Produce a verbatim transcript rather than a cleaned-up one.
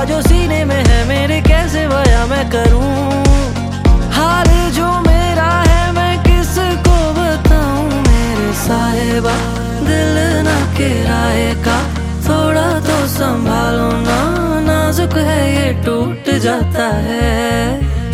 जो सीने में है मेरे कैसे बयां मैं करूं। हाल जो मेरा है मैं किसको बताऊं मेरे साहिबा, दिल ना किराए का थोड़ा तो संभालो ना, नाजुक है ये टूट जाता है।